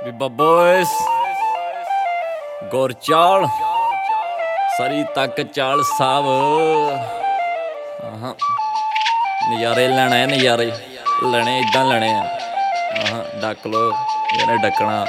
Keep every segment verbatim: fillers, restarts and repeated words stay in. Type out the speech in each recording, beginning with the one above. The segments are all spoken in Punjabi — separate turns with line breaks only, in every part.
ਬੀਬਾ ਬੋਇਸ ਗੁਰਚਾਲ ਸਰੀ ਤੱਕ ਚਾਲ ਸਾਹਿਬ ਹਾਂ ਨਜ਼ਾਰੇ ਲੈਣੇ ਨਜ਼ਾਰੇ ਲੈਣੇ ਇਦਾਂ ਲੈਣੇ ਆ ਹਾਂ ਡੱਕ ਲੋ ਇਹਨੇ ਡੱਕਣਾ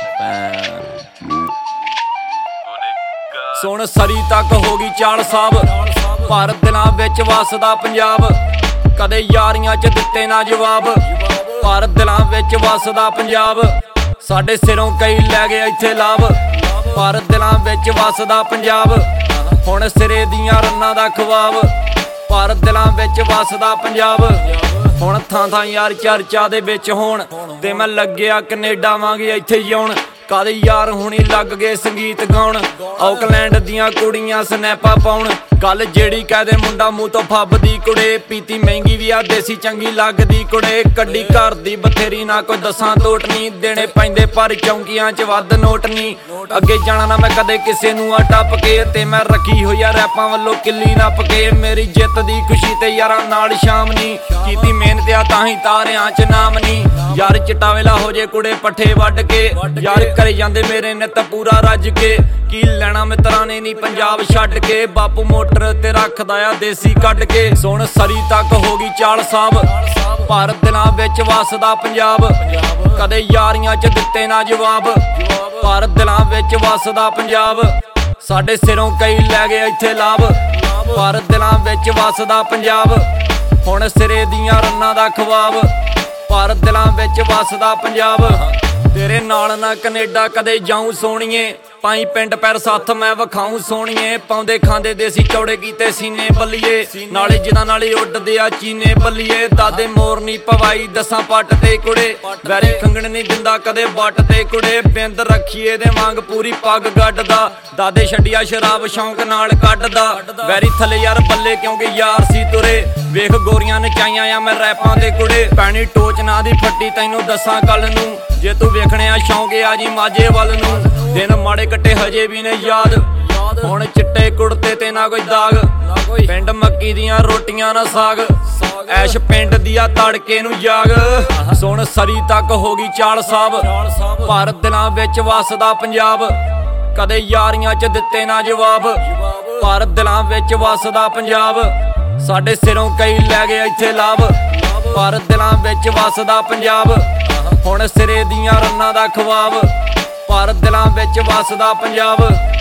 ਸੁਣ ਸਰੀ ਤੱਕ ਹੋ ਗਈ ਚਾਲ ਸਾਹਿਬ ਭਾਰਤ ਦਿਲਾਂ ਵਿੱਚ ਵਸਦਾ ਪੰਜਾਬ ਕਦੇ ਯਾਰੀਆਂ ਚ ਦਿੱਤੇ ਨਾ ਜਵਾਬ ਭਾਰਤ ਦਿਲਾਂ ਵਿੱਚ ਵਸਦਾ ਪੰਜਾਬ ਸਾਡੇ ਸਿਰੋਂ ਕਈ ਲੈ ਗਏ ਇੱਥੇ ਲਾਭ ਭਾਰਤ ਦਿਲਾਂ ਵਿੱਚ ਵਸਦਾ ਪੰਜਾਬ ਹੁਣ ਸਿਰੇ ਦੀਆਂ ਰੰਨਾਂ ਦਾ ਖਵਾਬ ਭਾਰਤ ਦਿਲਾਂ ਵਿੱਚ ਵਸਦਾ ਪੰਜਾਬ ਹੁਣ ਥਾਂ ਥਾਂ ਯਾਰ ਚਰਚਾ ਦੇ ਵਿੱਚ ਹੋਣ ਤੇ ਮੈਂ ਲੱਗਿਆ ਕੈਨੇਡਾ ਵਾਂਗੇ ਇੱਥੇ ਜਿਉਣ ਕਦੇ ਯਾਰ ਹੁਣੀ ਲੱਗ ਗਏ ਸੰਗੀਤ ਗਾਉਣ ਆਕਲੈਂਡ ਦੀਆਂ ਕੁੜੀਆਂ ਸਨੈਪਾਂ ਪਾਉਣ ਗੱਲ ਜਿਹੜੀ ਕਹਦੇ ਮੁੰਡਾ ਮੂੰਹ ਤੋਂ ਫੱਬਦੀ ਕੁੜੇ ਪੀਤੀ ਮਹਿੰਗੀ ਵੀ ਆ ਦੇਸੀ ਚੰਗੀ ਲੱਗਦੀ ਕੁੜੇ ਕੱਢੀ ਘਰ ਦੀ ਬਥੇਰੀ ਨਾ ਕੋਈ ਦਸਾਂ ਤੋਟ ਨੀ ਦੇਣੇ ਪੈਂਦੇ ਪਰ ਚੌਂਕੀਆਂ ਚ ਵੱਧ ਨੋਟ ਨੀ ਅੱਗੇ ਜਾਣਾ ਨਾ ਮੈਂ ਕਦੇ ਕਿਸੇ ਨੂੰ ਆ ਟੱਪ ਕੇ ਤੇ ਮੈਂ ਰੱਖੀ ਹੋਈ ਆ ਰੈਪਾਂ ਵੱਲੋਂ ਕਿੱਲੀ ਨੱਪ ਕੇ ਮੇਰੀ ਜਿੱਤ ਦੀ ਖੁਸ਼ੀ ਤੇ ਯਾਰਾਂ ਨਾਲ ਸ਼ਾਮ ਨੀ ਕੀਤੀ ਮਿਹਨਤ ਆ ਤਾਂ ਹੀ ਤਾਰਿਆਂ ਚ ਨਾਮ ਨੀ ਯਾਰ ਚਿੱਟਾ ਵੇਲਾ ਹੋ ਜੇ ਕੁੜੇ ਪੱਠੇ ਵੱਢ ਕੇ ਯਾਰ ਕਰੇ ਜਾਂਦੇ ਮੇਰੇ ਨਿੱਤ ਪੂਰਾ ਰੱਜ ਕੇ ਕੀ ਲੈਣਾ ਮਿੱਤਰਾਂ ਨੇ ਨੀ ਪੰਜਾਬ ਛੱਡ ਕੇ ਬਾਪੂ ਮੋਟਰ ਤੇ ਰੱਖਦਾ ਆ ਦੇਸੀ ਕੱਢ ਕੇ ਸੁਣ ਸਰੀ ਤੱਕ ਹੋ ਗਈ ਚਾਲ ਸਾਹਿਬ ਭਾਰਤ ਦਿਲਾਂ ਵਿੱਚ ਵਸਦਾ ਪੰਜਾਬ ਕਦੇ ਯਾਰੀਆਂ ਚ ਦਿੱਤੇ ਨਾ ਜਵਾਬ ਭਾਰਤ ਦਿਲਾਂ ਵਿੱਚ ਵਸਦਾ ਪੰਜਾਬ ਸਾਡੇ ਸਿਰੋਂ ਕਈ ਲੈ ਗਏ ਇੱਥੇ ਲਾਭ ਭਾਰਤ ਦਿਲਾਂ ਵਿੱਚ ਵਸਦਾ ਪੰਜਾਬ ਹੁਣ ਸਿਰੇ ਦੀਆਂ ਰੰਨਾਂ ਦਾ ਖਵਾਬ ਭਾਰਤ ਦਿਲਾਂ ਵਿੱਚ ਵਸਦਾ ਪੰਜਾਬ ਤੇਰੇ ਨਾਲ ਨਾ ਕੈਨੇਡਾ ਕਦੇ ਜਾਊਂ ਸੋਣੀਏ ਪਾਈ ਪਿੰਡ ਪੈਰ ਸੱਥ ਮੈਂ ਵਿਖਾਊਂ ਸੋਣੀਏ ਪਾਉਂਦੇ ਖਾਂਦੇ ਦੇਸੀ ਚੌੜੇ ਕੀਤੇ ਸੀਨੇ ਬੱਲੀਏ ਨਾਲੇ ਜਿਨ੍ਹਾਂ ਨਾਲੇ ਉੱਡਦੇ ਆ ਚੀਨੇ ਬੱਲੀਏ ਦਾਦੇ ਮੋਰ ਨੀ ਪਵਾਈ ਦਸਾਂ ਪੱਟ ਤੇ ਕੁੜੇ ਵੈਰੀ ਖੰਗਣ ਨੀ ਦਿੰਦਾ ਕਦੇ ਬੱਟ ਤੇ ਕੁੜੇ ਬਿੰਦ ਰੱਖੀਏ ਦੇ ਵਾਂਗ ਪੂਰੀ ਪੱਗ ਗੱਡਦਾ ਦਾਦੇ ਛੱਡਿਆ ਸ਼ਰਾਬ ਸ਼ੌਂਕ ਨਾਲ ਕੱਢਦਾ ਵੈਰੀ ਥੱਲੇ ਯਾਰ ਬੱਲੇ ਕਿਉਂਕਿ ਯਾਰ ਸੀ ਤੁਰੇ ਵੇਖ ਗੋਰੀਆਂ ਨਚਾਈਆਂ ਆ ਮੈਂ ਰੈਪਾਂ ਦੇ ਕੁੜੇ ਪੈਣੀ ਟੋਚ ਨਾ ਦੀ ਫੱਟੀ ਤੈਨੂੰ ਦੱਸਾਂ ਕੱਲ ਨੂੰ ਜੇ ਤੂੰ ਵੇਖਣਿਆ ਸ਼ੌਂਕ ਆ ਜੀ ਮਾਝੇ ਵੱਲ ਨੂੰ ਦਿਨ ਮਾੜੇ ਕੱਟੇ ਹਜੇ ਵੀ ਨੇ ਯਾਦ ਹੁਣ ਚਿੱਟੇ ਕੁੜਤੇ ਤੇ ਨਾ ਕੋਈ ਦਾਗ ਪਿੰਡ ਮੱਕੀ ਦੀਆਂ ਰੋਟੀਆਂ ਨਾ ਸਾਗ ਐਸ਼ ਪਿੰਡ ਦੀਆਂ ਤੜਕੇ ਨੂੰ ਜਾਗ ਸੁਣ ਸਰੀ ਤੱਕ ਹੋ ਗਈ ਚਾਲ ਸਾਹਿਬ ਭਾਰਤ ਦਿਲਾਂ ਵਿੱਚ ਵਸਦਾ ਪੰਜਾਬ ਕਦੇ ਯਾਰੀਆਂ ਚ ਦਿੱਤੇ ਨਾ ਜਵਾਬ ਭਾਰਤ ਦਿਲਾਂ ਵਿੱਚ ਵਸਦਾ ਪੰਜਾਬ ਸਾਡੇ ਸਿਰੋਂ ਕਈ ਲੈ ਗਏ ਇੱਥੇ ਲਾਭ ਭਾਰਤ ਦਿਲਾਂ ਵਿੱਚ ਵਸਦਾ ਪੰਜਾਬ ਹੁਣ ਸਿਰੇ ਦੀਆਂ ਰੰਨਾਂ ਦਾ ਖਵਾਬ ਭਾਰਤ ਦਿਲਾਂ ਵਿੱਚ ਵਸਦਾ ਪੰਜਾਬ